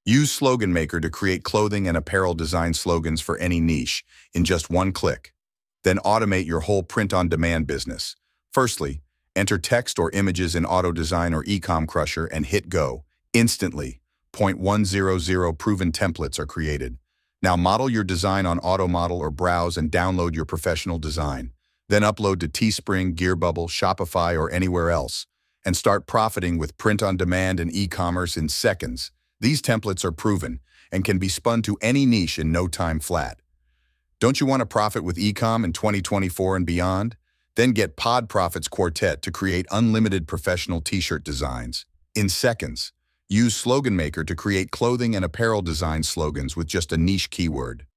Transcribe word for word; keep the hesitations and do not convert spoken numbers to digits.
Use Slogan Maker to create clothing and apparel design slogans for any niche in just one click. Then automate your whole print-on-demand business. Firstly, enter text or images in AutoDesign or Ecom Crusher and hit go. Instantly, zero point one zero zero proven templates are created. Now model your design on AutoModel or browse and download your professional design. Then upload to Teespring, Gearbubble, Shopify, or anywhere else, and start profiting with print-on-demand and e-commerce in seconds. These templates are proven and can be spun to any niche in no time flat. Don't you want to profit with e-com in twenty twenty-four and beyond? Then get Pod Profits Quartet to create unlimited professional t-shirt designs. In seconds, use Slogan Maker to create clothing and apparel design slogans with just a niche keyword.